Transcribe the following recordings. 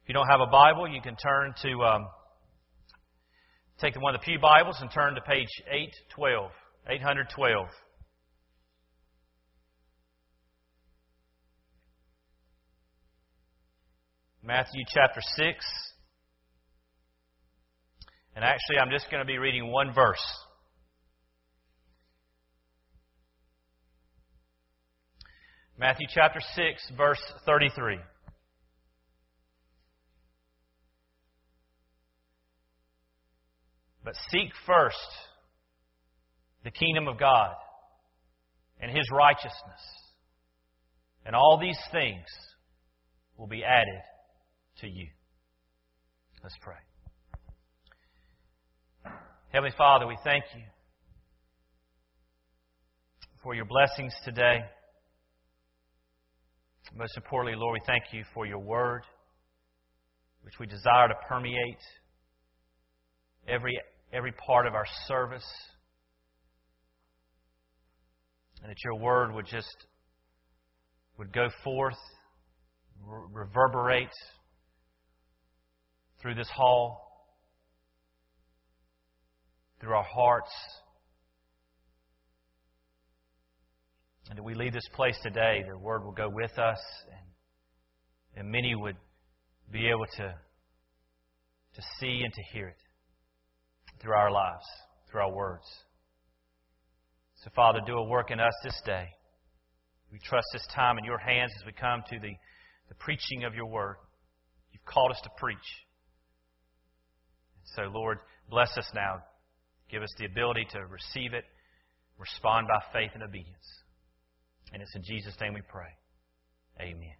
If you don't have a Bible, you can turn to, take one of the Pew Bibles and turn to page 812. Matthew chapter 6. And actually, I'm just going to be reading one verse. Matthew chapter 6, verse 33. But seek first the kingdom of God and His righteousness, and all these things will be added to you. Let's pray. Heavenly Father, we thank you for your blessings today. Most importantly, Lord, we thank you for your word, which we desire to permeate every part of our service. And that your word would go forth, reverberate through this hall, through our hearts. And that we leave this place today, the word will go with us, and many would be able to see and to hear it through our lives, through our words. So, Father, do a work in us this day. We trust this time in your hands as we come to the preaching of your word. You've called us to preach. So, Lord, bless us now. Give us the ability to receive it, respond by faith and obedience. And it's in Jesus' name we pray. Amen.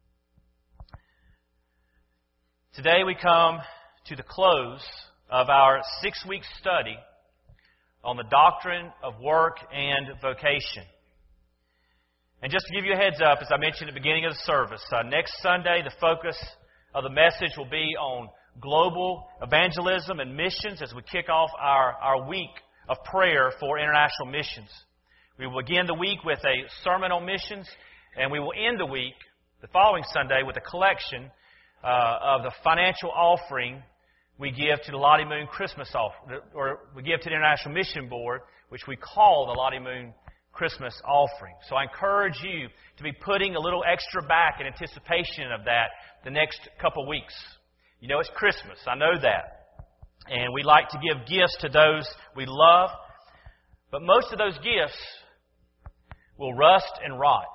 Today we come to the close of our 6-week study on the doctrine of work and vocation. And just to give you a heads up, as I mentioned at the beginning of the service, next Sunday the focus of the message will be on global evangelism and missions as we kick off our week of prayer for international missions. We will begin the week with a sermon on missions, and we will end the week, the following Sunday, with a collection of the financial offering we give to the Lottie Moon Christmas offering, or we give to the International Mission Board, which we call the Lottie Moon Christmas offering. So I encourage you to be putting a little extra back in anticipation of that the next couple of weeks. You know, it's Christmas. I know that. And we like to give gifts to those we love. But most of those gifts will rust and rot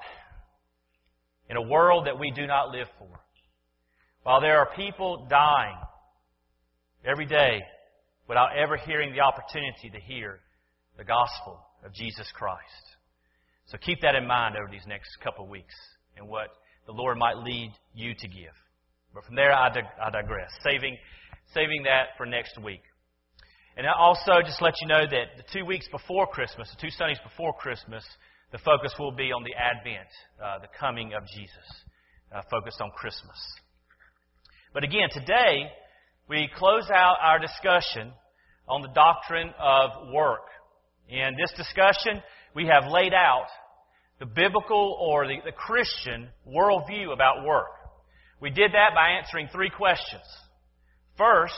in a world that we do not live for. While there are people dying every day without ever hearing the opportunity to hear the gospel of Jesus Christ. So keep that in mind over these next couple of weeks and what the Lord might lead you to give. But from there, I digress, saving that for next week. And I also just let you know that the 2 weeks before Christmas, the 2 Sundays before Christmas, the focus will be on the Advent, the coming of Jesus, focused on Christmas. But again, today, we close out our discussion on the doctrine of work. In this discussion, we have laid out the biblical or the Christian worldview about work. We did that by answering 3 questions. First,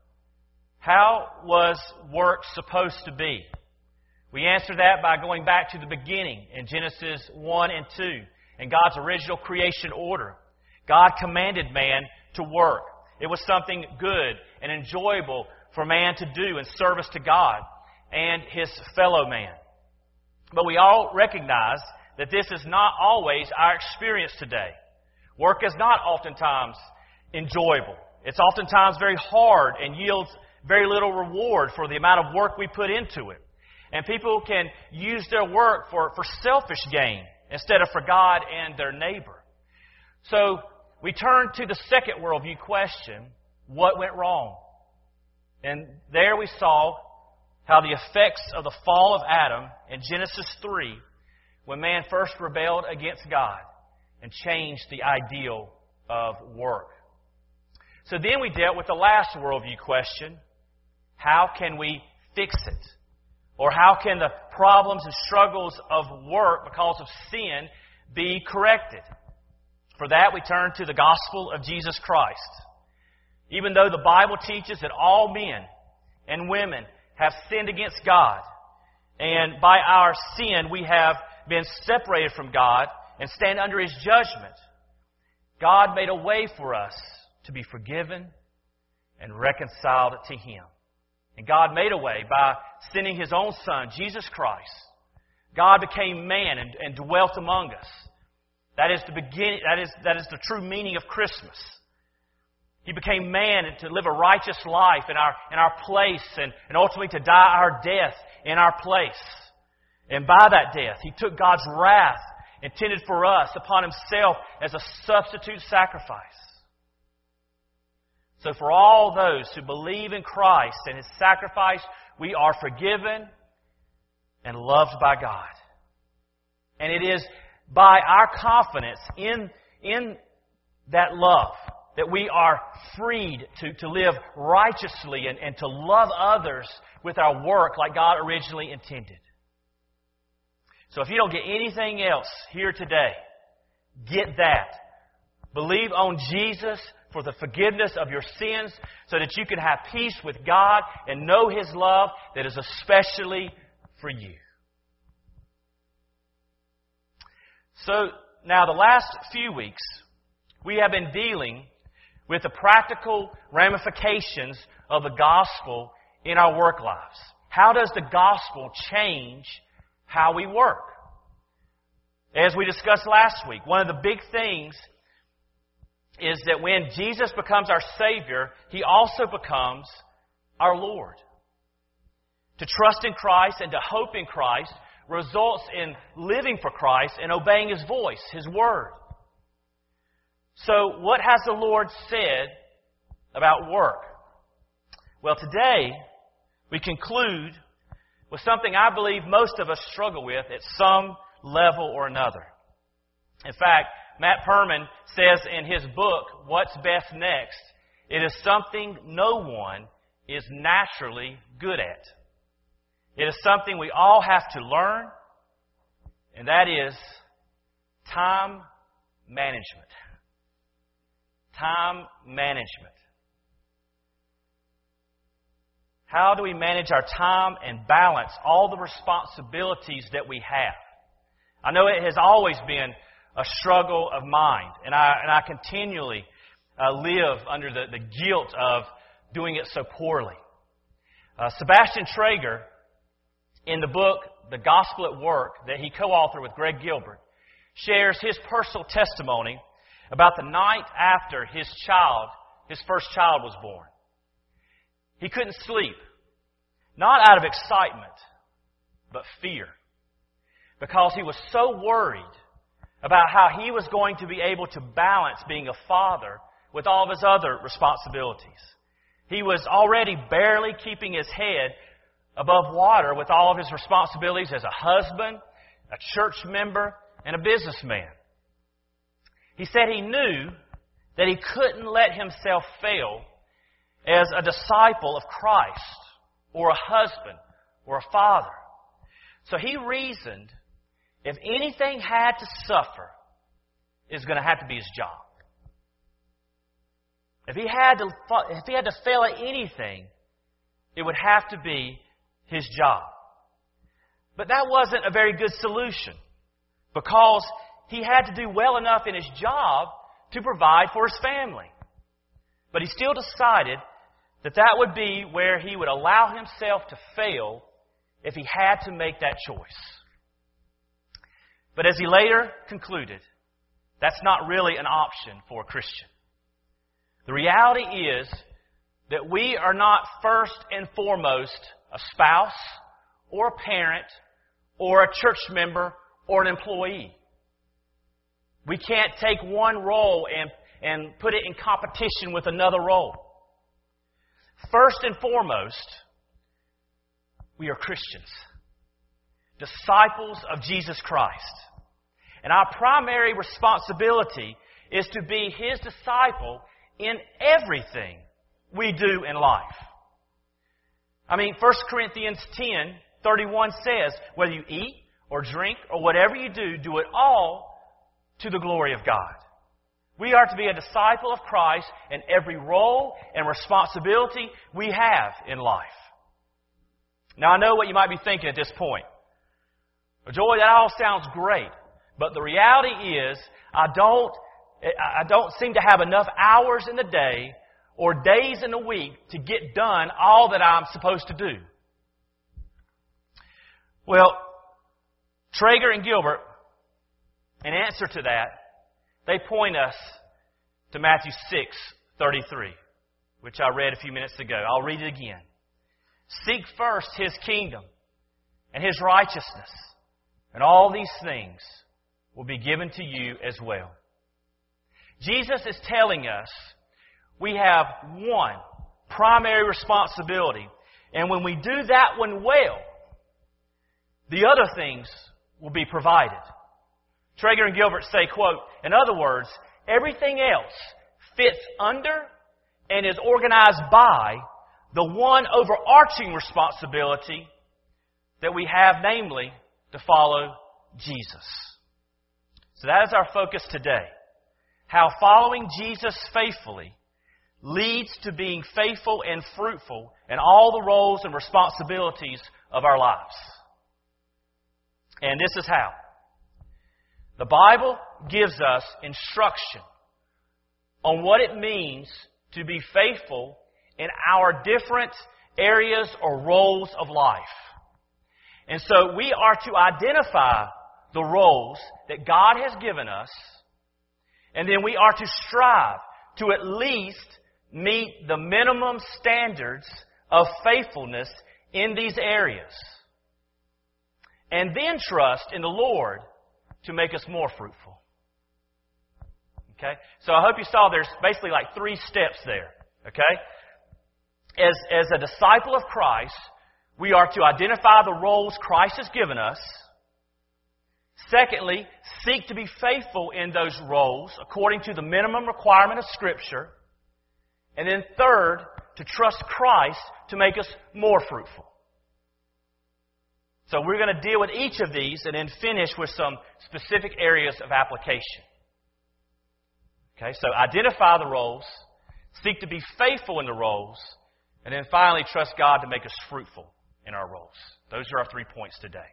how was work supposed to be? We answered that by going back to the beginning in Genesis 1 and 2 and God's original creation order. God commanded man to work. It was something good and enjoyable for man to do in service to God and his fellow man. But we all recognize that this is not always our experience today. Work is not oftentimes enjoyable. It's oftentimes very hard and yields very little reward for the amount of work we put into it. And people can use their work for selfish gain instead of for God and their neighbor. So we turn to the second worldview question, what went wrong? And there we saw how the effects of the fall of Adam in Genesis 3, when man first rebelled against God and changed the ideal of work. So then we dealt with the last worldview question, how can we fix it? Or how can the problems and struggles of work because of sin be corrected? For that, we turn to the gospel of Jesus Christ. Even though the Bible teaches that all men and women have sinned against God, and by our sin we have been separated from God and stand under His judgment, God made a way for us to be forgiven and reconciled to Him. And God made a way by sending His own Son, Jesus Christ. God became man and dwelt among us. That is the beginning. That is the true meaning of Christmas. He became man to live a righteous life in our place and ultimately to die our death in our place. And by that death, He took God's wrath intended for us upon Himself as a substitute sacrifice. So for all those who believe in Christ and His sacrifice, we are forgiven and loved by God. And it is by our confidence in that love that we are freed to live righteously and to love others with our work like God originally intended. So if you don't get anything else here today, get that. Believe on Jesus for the forgiveness of your sins so that you can have peace with God and know His love that is especially for you. So now the last few weeks, we have been dealing with the practical ramifications of the gospel in our work lives. How does the gospel change how we work? As we discussed last week, one of the big things is that when Jesus becomes our Savior, He also becomes our Lord. To trust in Christ and to hope in Christ results in living for Christ and obeying His voice, His Word. So, what has the Lord said about work? Well, today, we conclude with something I believe most of us struggle with at some level or another. In fact, Matt Perman says in his book, What's Best Next? It is something no one is naturally good at. It is something we all have to learn, and that is time management. Time management. How do we manage our time and balance all the responsibilities that we have? I know it has always been a struggle of mind, and I continually live under the guilt of doing it so poorly. Sebastian Traeger, in the book The Gospel at Work that he co-authored with Greg Gilbert, shares his personal testimony about the night after his first child was born. He couldn't sleep, not out of excitement, but fear, because he was so worried about how he was going to be able to balance being a father with all of his other responsibilities. He was already barely keeping his head above water with all of his responsibilities as a husband, a church member, and a businessman. He said he knew that he couldn't let himself fail as a disciple of Christ, or a husband, or a father. So he reasoned, if anything had to suffer, it's going to have to be his job. If he had to fail at anything, it would have to be his job. But that wasn't a very good solution, because he had to do well enough in his job to provide for his family. But he still decided that would be where he would allow himself to fail if he had to make that choice. But as he later concluded, that's not really an option for a Christian. The reality is that we are not first and foremost a spouse or a parent or a church member or an employee. We can't take one role and put it in competition with another role. First and foremost, we are Christians, disciples of Jesus Christ. And our primary responsibility is to be His disciple in everything we do in life. 1 Corinthians 10:31 says, whether you eat or drink or whatever you do, do it all to the glory of God. We are to be a disciple of Christ in every role and responsibility we have in life. Now, I know what you might be thinking at this point. Well, Joy, that all sounds great, but the reality is I don't seem to have enough hours in the day or days in the week to get done all that I'm supposed to do. Well, Traeger and Gilbert, in answer to that, they point us to Matthew 6:33, which I read a few minutes ago. I'll read it again. Seek first His kingdom and His righteousness, and all these things will be given to you as well. Jesus is telling us we have one primary responsibility, and when we do that one well, the other things will be provided. Traeger and Gilbert say, quote, in other words, everything else fits under and is organized by the one overarching responsibility that we have, namely, to follow Jesus. So that is our focus today. How following Jesus faithfully leads to being faithful and fruitful in all the roles and responsibilities of our lives. And this is how. The Bible gives us instruction on what it means to be faithful in our different areas or roles of life. And so we are to identify the roles that God has given us, and then we are to strive to at least meet the minimum standards of faithfulness in these areas. And then trust in the Lord to make us more fruitful. Okay? So I hope you saw there's basically like 3 steps there. Okay? As a disciple of Christ, we are to identify the roles Christ has given us. Secondly, seek to be faithful in those roles according to the minimum requirement of Scripture. And then third, to trust Christ to make us more fruitful. So we're going to deal with each of these and then finish with some specific areas of application. Okay, so identify the roles, seek to be faithful in the roles, and then finally trust God to make us fruitful in our roles. Those are our 3 points today.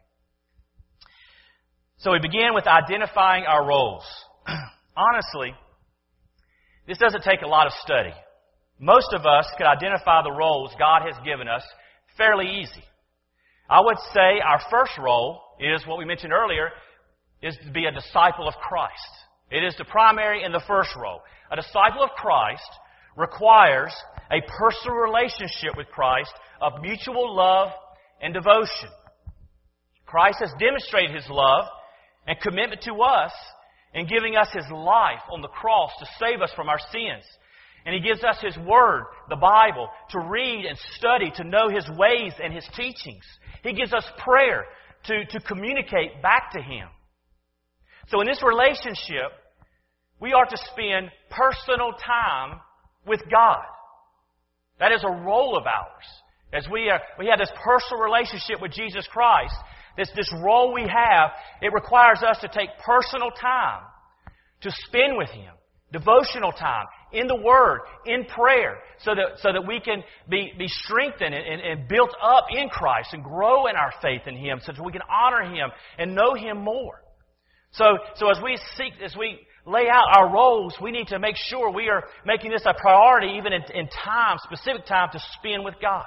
So we begin with identifying our roles. Honestly, this doesn't take a lot of study. Most of us could identify the roles God has given us fairly easy. I would say our first role is what we mentioned earlier, is to be a disciple of Christ. It is the primary and the first role. A disciple of Christ requires a personal relationship with Christ of mutual love and devotion. Christ has demonstrated His love and commitment to us in giving us His life on the cross to save us from our sins. And He gives us His Word, the Bible, to read and study, to know His ways and His teachings. He gives us prayer to communicate back to Him. So in this relationship, we are to spend personal time with God. That is a role of ours. As we have this personal relationship with Jesus Christ, this role we have, it requires us to take personal time to spend with Him. Devotional time, in the Word, in prayer, so that we can be strengthened and built up in Christ and grow in our faith in Him, so that we can honor Him and know Him more. So as we lay out our roles, we need to make sure we are making this a priority, even in time, specific time to spend with God.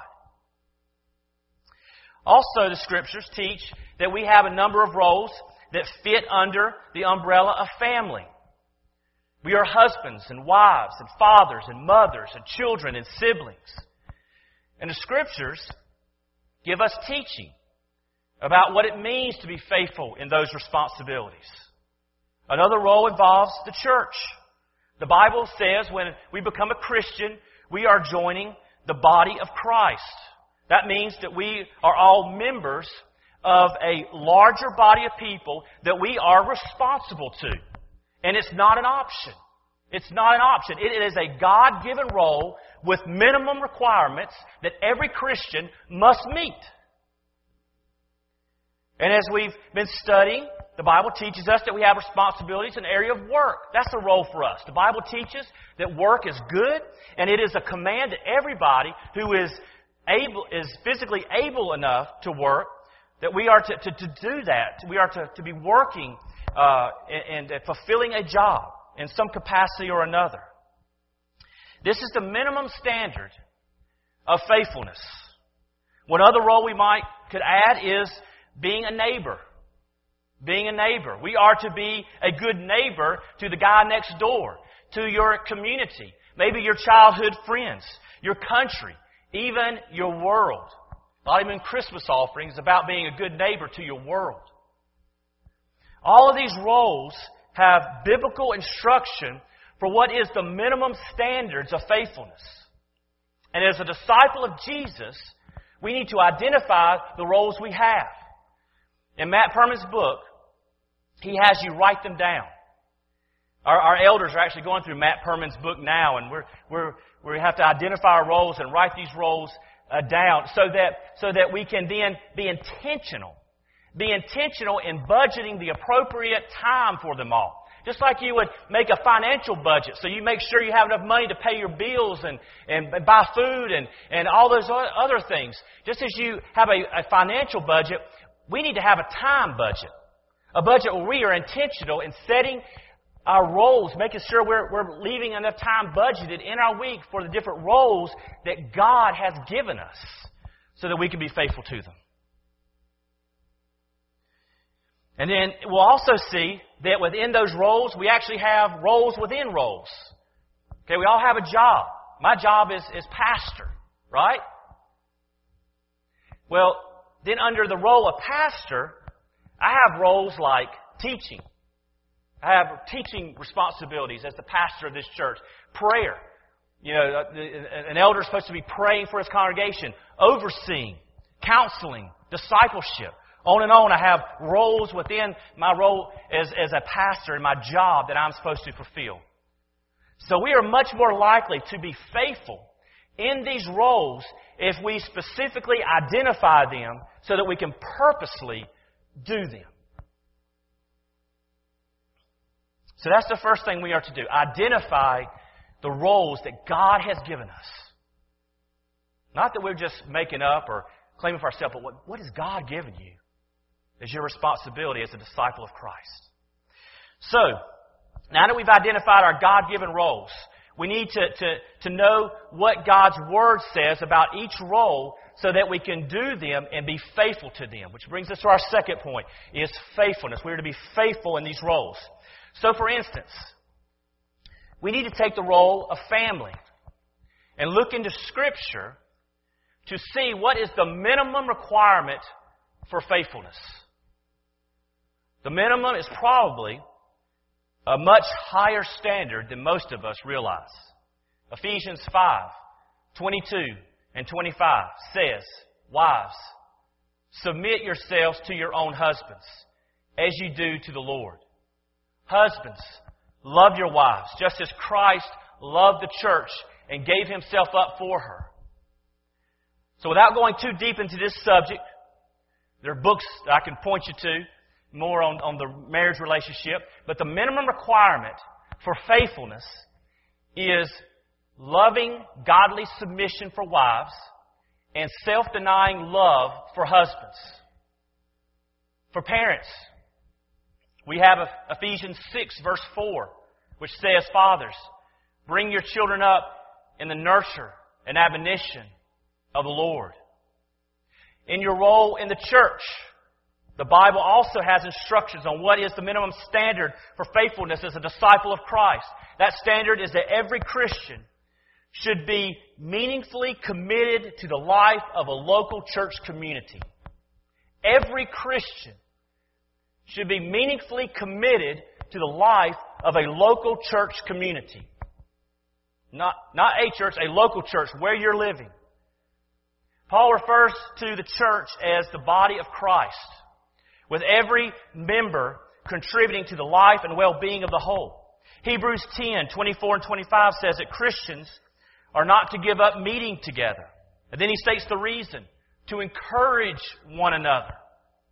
Also, the Scriptures teach that we have a number of roles that fit under the umbrella of family. We are husbands and wives and fathers and mothers and children and siblings. And the Scriptures give us teaching about what it means to be faithful in those responsibilities. Another role involves the church. The Bible says when we become a Christian, we are joining the body of Christ. That means that we are all members of a larger body of people that we are responsible to. And it's not an option. It's not an option. It is a God-given role with minimum requirements that every Christian must meet. And as we've been studying the Bible teaches us that we have responsibilities in the area of work. That's a role for us. The Bible teaches that work is good, and it is a command to everybody who is physically able enough to work, that we are to do that. We are to be working and fulfilling a job in some capacity or another. This is the minimum standard of faithfulness. One other role we could add is being a neighbor. Being a neighbor. We are to be a good neighbor to the guy next door, to your community, maybe your childhood friends, your country, even your world. Not even Christmas offerings, about being a good neighbor to your world. All of these roles have biblical instruction for what is the minimum standards of faithfulness. And as a disciple of Jesus, we need to identify the roles we have. In Matt Perman's book, he has you write them down. Our elders are actually going through Matt Perman's book now, and we have to identify our roles and write these roles down so that we can then be intentional. Be intentional in budgeting the appropriate time for them all. Just like you would make a financial budget, so you make sure you have enough money to pay your bills and buy food and all those other things. Just as you have a financial budget, we need to have a time budget. A budget where we are intentional in setting our roles, making sure we're leaving enough time budgeted in our week for the different roles that God has given us so that we can be faithful to them. And then we'll also see that within those roles, we actually have roles within roles. Okay, we all have a job. My job is pastor, right? Well, then under the role of pastor, I have roles like teaching. I have teaching responsibilities as the pastor of this church. Prayer. You know, an elder is supposed to be praying for his congregation, overseeing, counseling, discipleship. On and on, I have roles within my role as a pastor and my job that I'm supposed to fulfill. So we are much more likely to be faithful in these roles if we specifically identify them so that we can purposely do them. So that's the first thing we are to do. Identify the roles that God has given us. Not that we're just making up or claiming for ourselves, but what has God given you as your responsibility as a disciple of Christ? So, now that we've identified our God-given roles, we need to know what God's Word says about each role so that we can do them and be faithful to them. Which brings us to our second point, is faithfulness. We're to be faithful in these roles. So, for instance, we need to take the role of family and look into Scripture to see what is the minimum requirement for faithfulness. The minimum is probably a much higher standard than most of us realize. Ephesians 5:22 and 25 says, "Wives, submit yourselves to your own husbands, as you do to the Lord. Husbands, love your wives, just as Christ loved the church and gave Himself up for her." So without going too deep into this subject, there are books that I can point you to more on the marriage relationship. But the minimum requirement for faithfulness is loving, godly submission for wives and self-denying love for husbands. For parents, we have Ephesians 6, verse 4, which says, "Fathers, bring your children up in the nurture and admonition of the Lord." In your role in the church, the Bible also has instructions on what is the minimum standard for faithfulness as a disciple of Christ. That standard is that every Christian should be meaningfully committed to the life of a local church community. Every Christian should be meaningfully committed to the life of a local church community. Not a church, a local church, where you're living. Paul refers to the church as the body of Christ, with every member contributing to the life and well-being of the whole. Hebrews 10:24 and 25 says that Christians are not to give up meeting together. And then he states the reason: to encourage one another,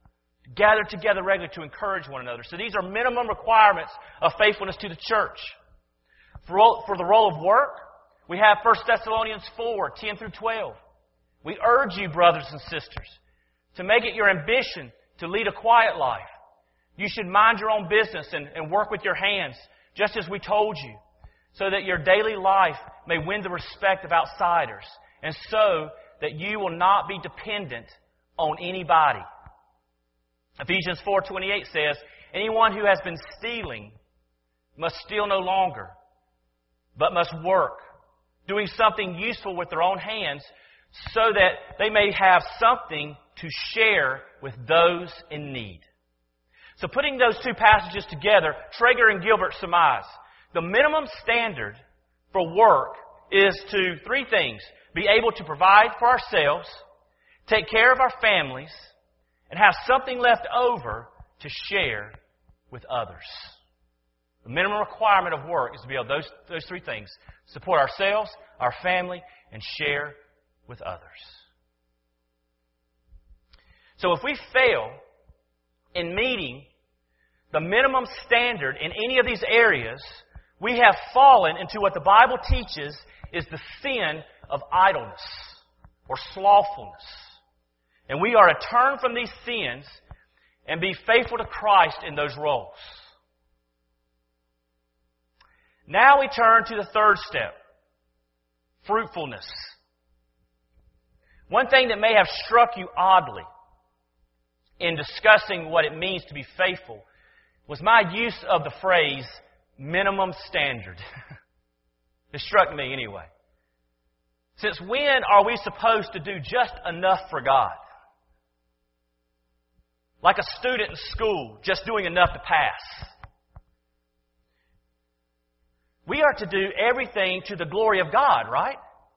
gather together regularly to encourage one another. So these are minimum requirements of faithfulness to the church. For the role of work, we have 1 Thessalonians 4, 10 through 12. We urge you, brothers and sisters, to make it your ambition to lead a quiet life. You should mind your own business and work with your hands, just as we told you, so that your daily life may win the respect of outsiders, and so that you will not be dependent on anybody. Ephesians 4:28 says, anyone who has been stealing must steal no longer, but must work, doing something useful with their own hands, so that they may have something to share with those in need. So putting those two passages together, Traeger and Gilbert surmise the minimum standard for work is to three things: be able to provide for ourselves, take care of our families, and have something left over to share with others. The minimum requirement of work is to be able to those three things: support ourselves, our family, and share with others. So if we fail in meeting the minimum standard in any of these areas, we have fallen into what the Bible teaches is the sin of idleness or slothfulness. And we are to turn from these sins and be faithful to Christ in those roles. Now we turn to the third step, fruitfulness. One thing that may have struck you oddly in discussing what it means to be faithful was my use of the phrase minimum standard. It struck me anyway. Since when are we supposed to do just enough for God? Like a student in school, just doing enough to pass. We are to do everything to the glory of God, right?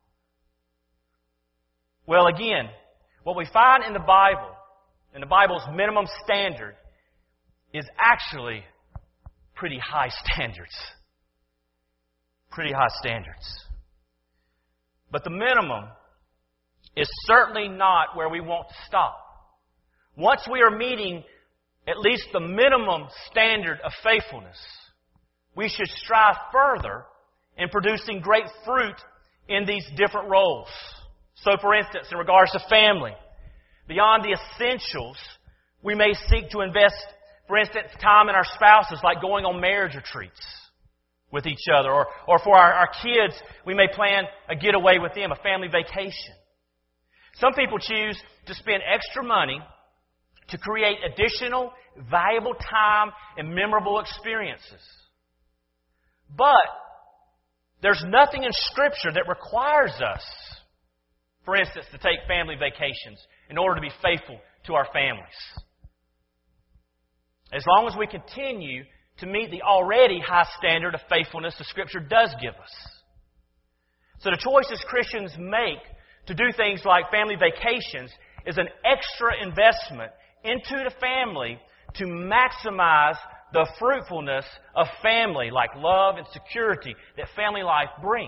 Well, again, what we find in the Bible's minimum standard, is actually pretty high standards. Pretty high standards. But the minimum is certainly not where we want to stop. Once we are meeting at least the minimum standard of faithfulness, we should strive further in producing great fruit in these different roles. So, for instance, in regards to family, beyond the essentials, we may seek to invest, for instance, time in our spouses, like going on marriage retreats with each other. Or for our kids, we may plan a getaway with them, a family vacation. Some people choose to spend extra money to create additional, valuable time and memorable experiences. But there's nothing in Scripture that requires us, for instance, to take family vacations in order to be faithful to our families. As long as we continue to meet the already high standard of faithfulness the Scripture does give us. So the choices Christians make to do things like family vacations is an extra investment into the family to maximize the fruitfulness of family, like love and security that family life brings.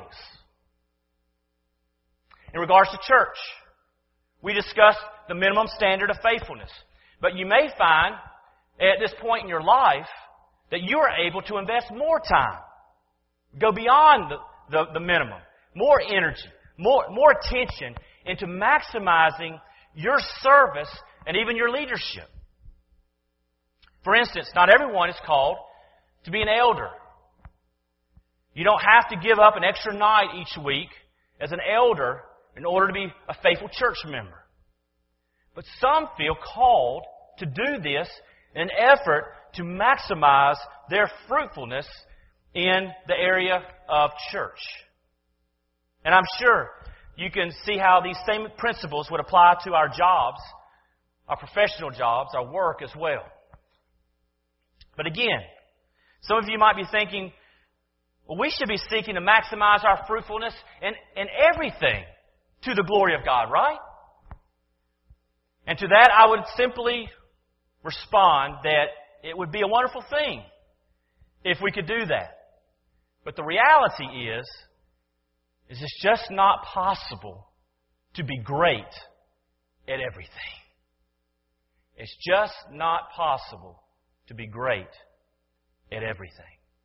In regards to church, we discussed the minimum standard of faithfulness. But you may find at this point in your life that you are able to invest more time, go beyond the minimum, more energy, more attention into maximizing your service and even your leadership. For instance, not everyone is called to be an elder. You don't have to give up an extra night each week as an elder in order to be a faithful church member. But some feel called to do this in an effort to maximize their fruitfulness in the area of church. And I'm sure you can see how these same principles would apply to our jobs, our professional jobs, our work as well. But again, some of you might be thinking, well, we should be seeking to maximize our fruitfulness in everything to the glory of God, right? And to that, I would simply respond that it would be a wonderful thing if we could do that. But the reality is it's just not possible to be great at everything. It's just not possible to be great at everything.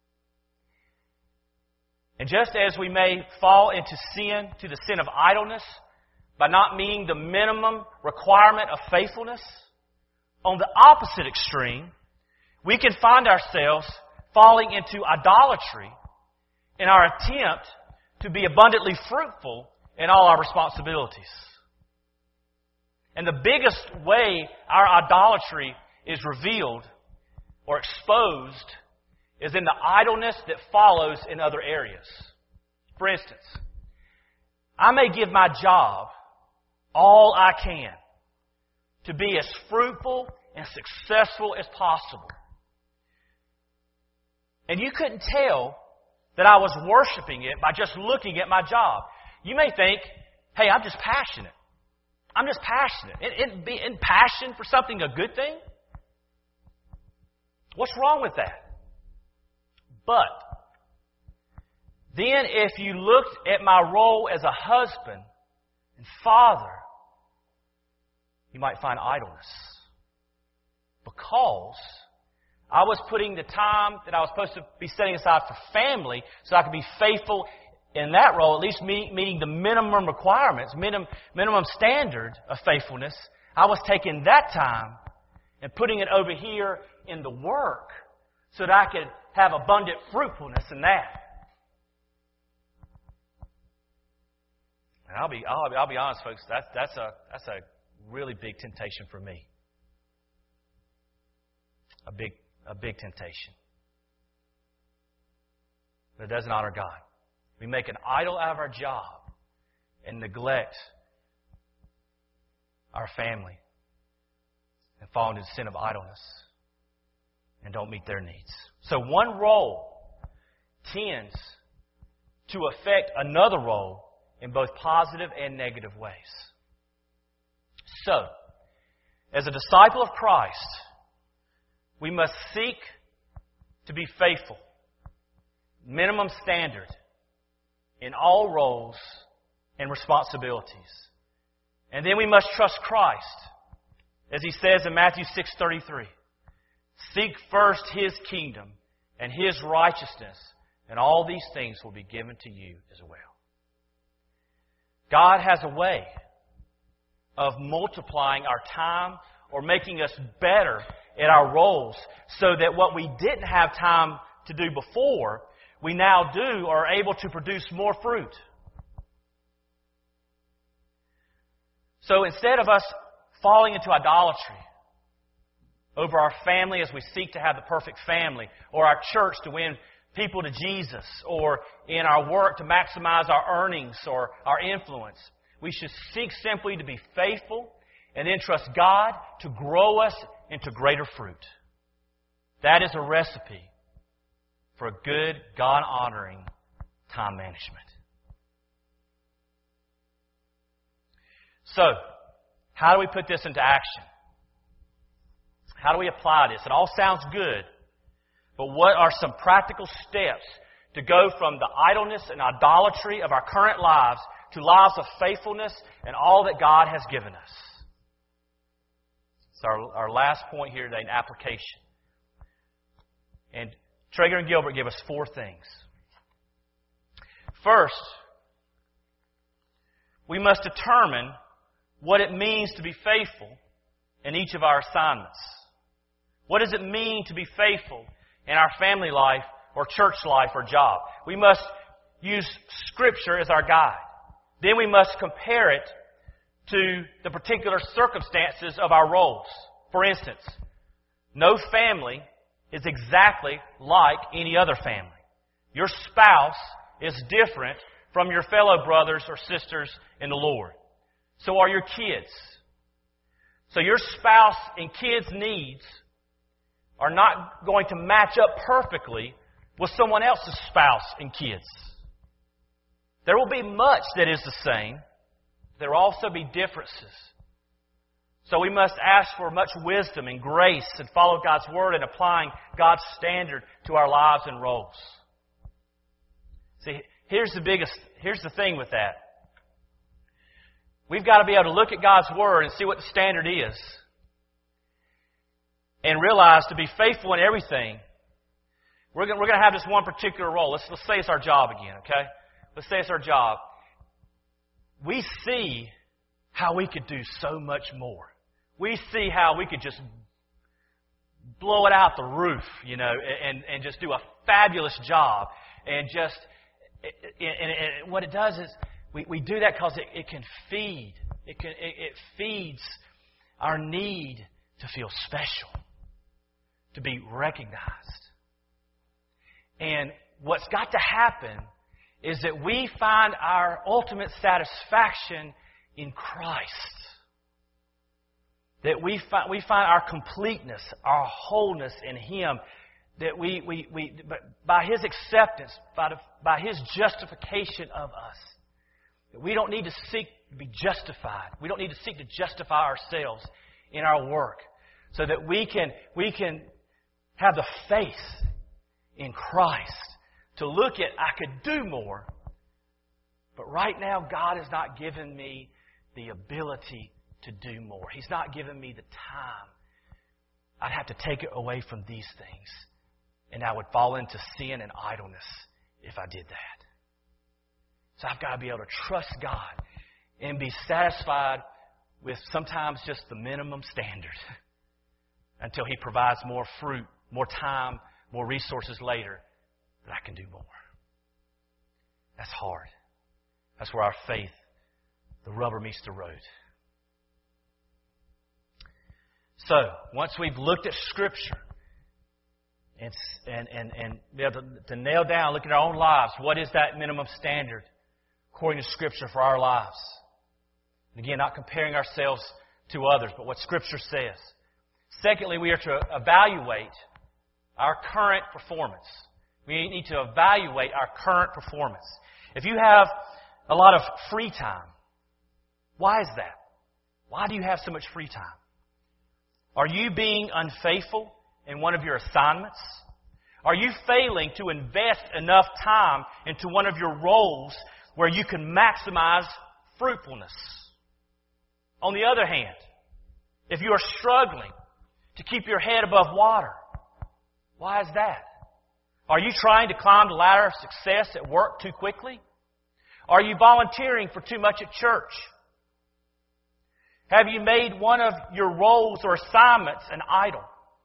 And just as we may fall into sin, to the sin of idleness, by not meeting the minimum requirement of faithfulness, on the opposite extreme, we can find ourselves falling into idolatry in our attempt to be abundantly fruitful in all our responsibilities. And the biggest way our idolatry is revealed or exposed is in the idleness that follows in other areas. For instance, I may give my job all I can to be as fruitful and successful as possible. And you couldn't tell that I was worshiping it by just looking at my job. You may think, hey, I'm just passionate. I'm just passionate. Isn't passion for something a good thing? What's wrong with that? But then if you looked at my role as a husband and father, you might find idleness. Because I was putting the time that I was supposed to be setting aside for family so I could be faithful in that role, at least meeting the minimum requirements, minimum standard of faithfulness. I was taking that time and putting it over here in the work so that I could have abundant fruitfulness in that. And I'll be honest, folks. That's a really big temptation for me. A big temptation. But it doesn't honor God. We make an idol out of our job and neglect our family and fall into the sin of idleness and don't meet their needs. So one role tends to affect another role in both positive and negative ways. So, as a disciple of Christ, we must seek to be faithful, minimum standard in all roles and responsibilities. And then we must trust Christ, as He says in Matthew 6:33. Seek first His kingdom and His righteousness, and all these things will be given to you as well. God has a way of multiplying our time or making us better at our roles so that what we didn't have time to do before, we now do or are able to produce more fruit. So instead of us falling into idolatry over our family as we seek to have the perfect family, or our church to win people to Jesus, or in our work to maximize our earnings or our influence, we should seek simply to be faithful and then trust God to grow us into greater fruit. That is a recipe for a good, God-honoring time management. So, how do we put this into action? How do we apply this? It all sounds good, but what are some practical steps to go from the idleness and idolatry of our current lives to lives of faithfulness and all that God has given us? It's our last point here today, an application. And Traeger and Gilbert give us 4 things. First, we must determine what it means to be faithful in each of our assignments. What does it mean to be faithful in our family life or church life or job? We must use Scripture as our guide. Then we must compare it to the particular circumstances of our roles. For instance, no family is exactly like any other family. Your spouse is different from your fellow brothers or sisters in the Lord. So are your kids. So your spouse and kids' needs are not going to match up perfectly with someone else's spouse and kids. There will be much that is the same. There will also be differences. So we must ask for much wisdom and grace and follow God's Word and applying God's standard to our lives and roles. See, here's the thing with that. We've got to be able to look at God's Word and see what the standard is. and realize to be faithful in everything, we're going to have this one particular role. Let's say it's our job again, okay? Let's say it's our job. We see how we could do so much more. We see how we could just blow it out the roof, and just do a fabulous job. And what it does is we do that because it can feed. It feeds our need to feel special, to be recognized. And what's got to happen is that we find our ultimate satisfaction in Christ. That we find our completeness, our wholeness in Him. That by His acceptance, by His justification of us, that we don't need to seek to be justified. We don't need to seek to justify ourselves in our work, so that we can have the faith in Christ to look at, I could do more, but right now God has not given me the ability to do more. He's not given me the time. I'd have to take it away from these things, and I would fall into sin and idleness if I did that. So I've got to be able to trust God and be satisfied with sometimes just the minimum standard until He provides more fruit, more time, more resources later that I can do more. That's hard. That's where our faith, the rubber meets the road. So, once we've looked at Scripture and be able to nail down, look at our own lives, what is that minimum standard according to Scripture for our lives? And again, not comparing ourselves to others, but what Scripture says. Secondly, we are to evaluate our current performance. We need to evaluate our current performance. If you have a lot of free time, why is that? Why do you have so much free time? Are you being unfaithful in one of your assignments? Are you failing to invest enough time into one of your roles where you can maximize fruitfulness? On the other hand, if you are struggling to keep your head above water, why is that? Are you trying to climb the ladder of success at work too quickly? Are you volunteering for too much at church? Have you made one of your roles or assignments an idol?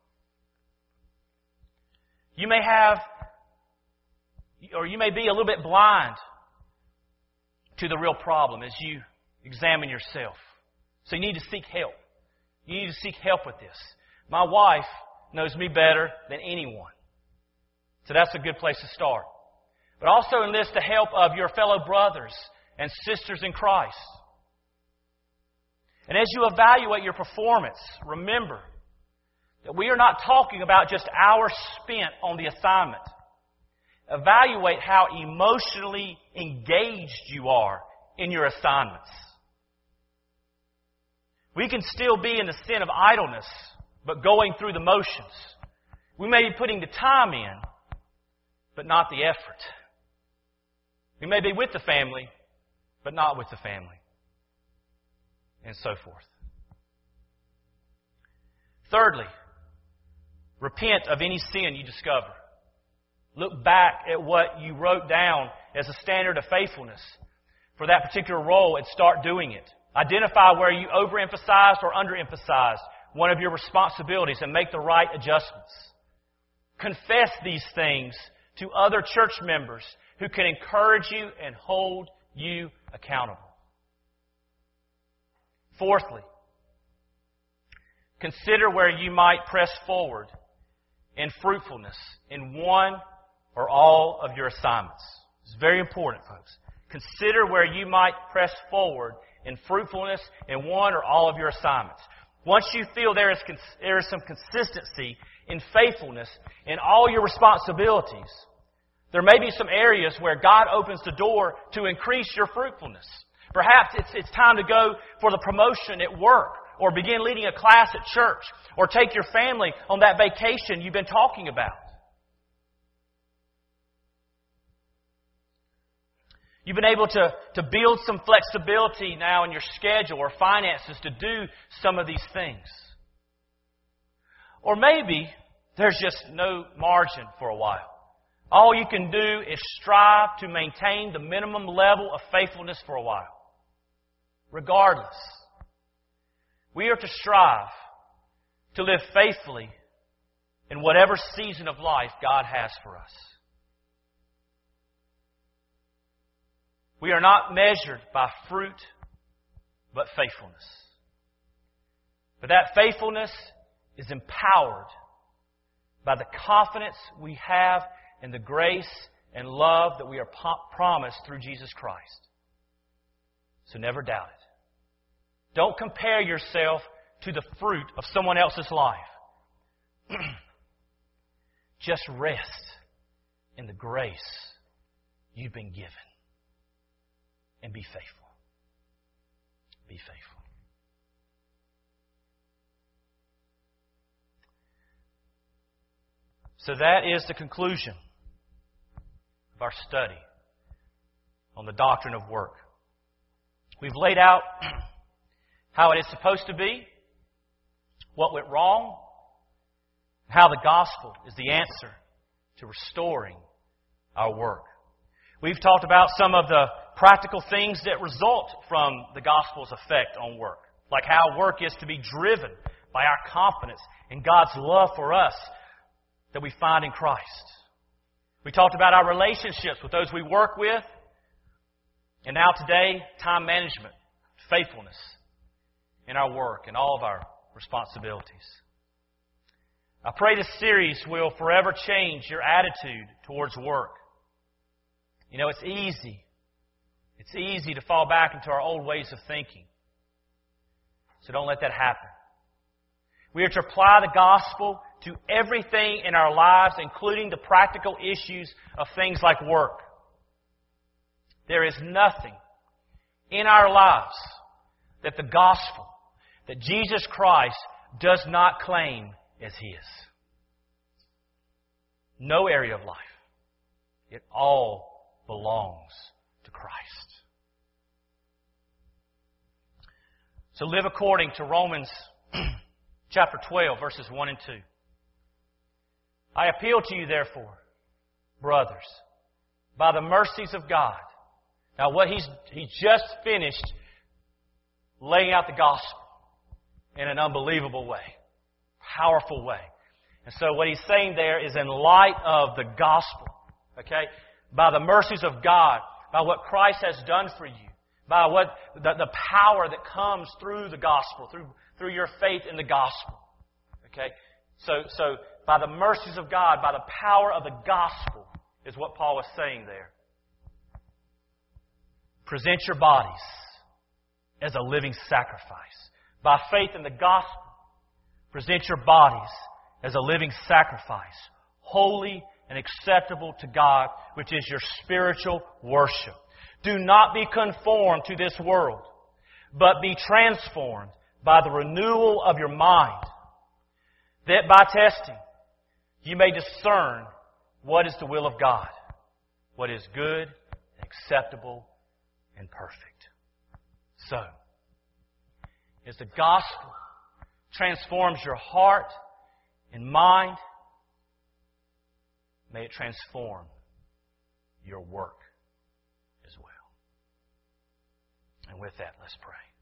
You may be a little bit blind to the real problem as you examine yourself. So you need to seek help. You need to seek help with this. My wife knows me better than anyone. So that's a good place to start. But also enlist the help of your fellow brothers and sisters in Christ. And as you evaluate your performance, remember that we are not talking about just hours spent on the assignment. Evaluate how emotionally engaged you are in your assignments. We can still be in the sin of idleness, but going through the motions. We may be putting the time in, but not the effort. We may be with the family, but not with the family. And so forth. Thirdly, repent of any sin you discover. Look back at what you wrote down as a standard of faithfulness for that particular role and start doing it. Identify where you overemphasized or underemphasized one of your responsibilities and make the right adjustments. Confess these things to other church members who can encourage you and hold you accountable. Fourthly, consider where you might press forward in fruitfulness in one or all of your assignments. It's very important, folks. Consider where you might press forward in fruitfulness in one or all of your assignments. Once you feel there is some consistency in faithfulness in all your responsibilities, there may be some areas where God opens the door to increase your fruitfulness. Perhaps it's time to go for the promotion at work, or begin leading a class at church, or take your family on that vacation you've been talking about. You've been able to build some flexibility now in your schedule or finances to do some of these things. Or maybe there's just no margin for a while. All you can do is strive to maintain the minimum level of faithfulness for a while. Regardless, we are to strive to live faithfully in whatever season of life God has for us. We are not measured by fruit, but faithfulness. But that faithfulness is empowered by the confidence we have in the grace and love that we are promised through Jesus Christ. So never doubt it. Don't compare yourself to the fruit of someone else's life. Just rest in the grace you've been given. And be faithful. Be faithful. So that is the conclusion of our study on the doctrine of work. We've laid out how it is supposed to be, what went wrong, how the gospel is the answer to restoring our work. We've talked about some of the practical things that result from the gospel's effect on work, like how work is to be driven by our confidence in God's love for us that we find in Christ. We talked about our relationships with those we work with, and now today, time management, faithfulness in our work and all of our responsibilities. I pray this series will forever change your attitude towards work. You know, it's easy. It's easy to fall back into our old ways of thinking. So don't let that happen. We are to apply the gospel to everything in our lives, including the practical issues of things like work. There is nothing in our lives that the gospel, that Jesus Christ does not claim as His. No area of life. It all belongs to Christ. So live according to Romans chapter 12, verses 1 and 2. I appeal to you, therefore, brothers, by the mercies of God. Now, he just finished laying out the gospel in an unbelievable way, powerful way. And so what he's saying there is in light of the gospel, okay? By the mercies of God, by what Christ has done for you, by what the power that comes through the gospel, through your faith in the gospel. Okay? So by the mercies of God, by the power of the gospel, is what Paul was saying there. Present your bodies as a living sacrifice. By faith in the gospel, present your bodies as a living sacrifice, holy and acceptable to God, which is your spiritual worship. Do not be conformed to this world, but be transformed by the renewal of your mind, that by testing you may discern what is the will of God, what is good, acceptable, and perfect. So, as the gospel transforms your heart and mind, may it transform your work as well. And with that, let's pray.